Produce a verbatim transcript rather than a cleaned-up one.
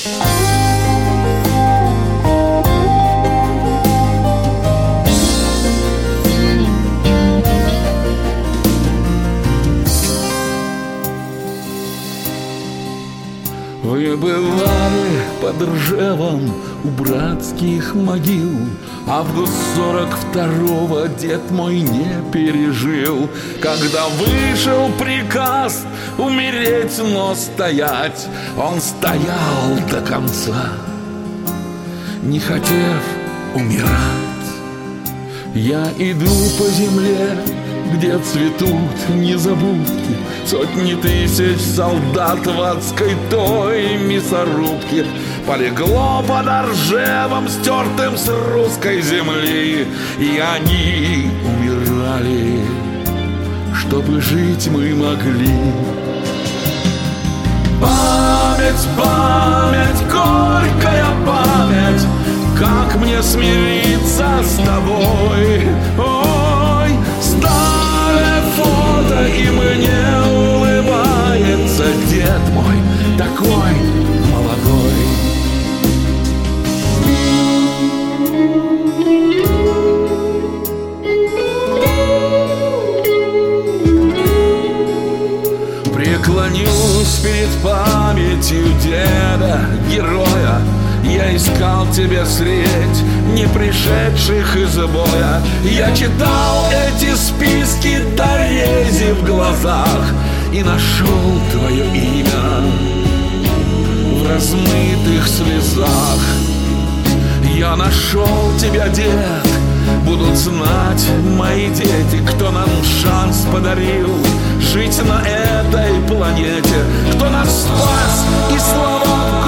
Вы бывали под Ржевом у братских могил. Август сорок второго дед мой не пережил, когда вышел приказ умереть, но стоять. Он стоял до конца, не хотев умирать. Я иду по земле, где цветут незабудки, сотни тысяч солдат в адской той мясорубке. Полегло под Ржевом, стертым с русской земли, и они умирали, чтобы жить мы могли. Память, память, горькая память, как мне смириться с тобой? Ой, старое фото, и мне улыбается дед мой, такой молодой. Преклонюсь перед памятью деда, героя. Я искал тебя средь не пришедших из боя. Я читал эти списки до рези в глазах и нашел твое имя в размытых слезах. Я нашел тебя, дед, будут знать мои дети, кто нам шанс подарил жить на этой планете, кто нас спас и слова